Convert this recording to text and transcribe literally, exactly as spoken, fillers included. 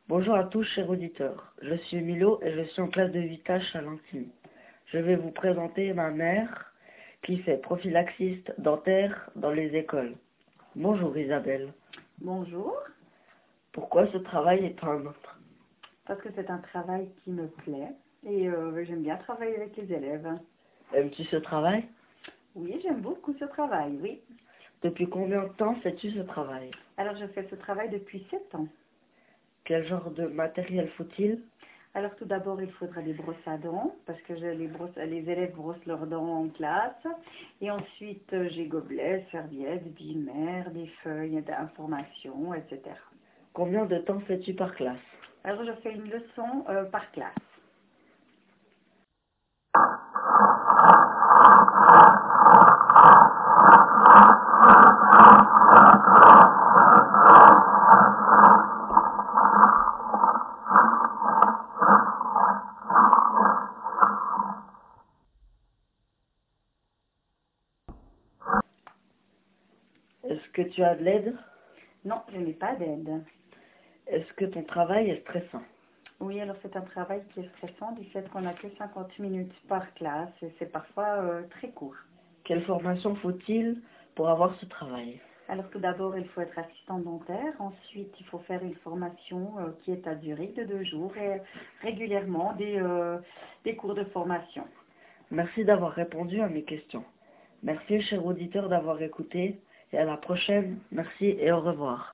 Bonjour à tous, chers auditeurs. Je suis Milo et je suis en classe de huit H à l'Antime. Je vais vous présenter ma mère qui fait prophylaxiste dentaire dans les écoles. Bonjour Isabelle. Bonjour, Pourquoi ce travail est un autre? parce que c'est un travail qui me plaît et euh, j'aime bien travailler avec les élèves. Aimes-tu ce travail? Oui, j'aime beaucoup ce travail, oui. Depuis combien de temps fais-tu ce travail? Alors je fais ce travail depuis sept ans. Quel genre de matériel faut-il? Alors tout d'abord, il faudra des brosses à dents parce que je les, brosse, les élèves brossent leurs dents en classe. Et ensuite, euh, j'ai gobelets, serviettes, bimères, des feuilles d'information, et cetera. Combien de temps fais-tu par classe? Alors je fais une leçon euh, par classe. Est-ce que tu as de l'aide? Non, je n'ai pas d'aide. Est-ce que ton travail est stressant? Oui, alors c'est un travail qui est stressant du fait qu'on n'a que cinquante minutes par classe et c'est parfois euh, très court. Quelle formation faut-il pour avoir ce travail? Alors tout d'abord, il faut être assistant dentaire. Ensuite, il faut faire une formation euh, qui est à durée de deux jours et régulièrement des, euh, des cours de formation. Merci d'avoir répondu à mes questions. Merci, chers auditeurs, d'avoir écouté et à la prochaine. Merci et au revoir.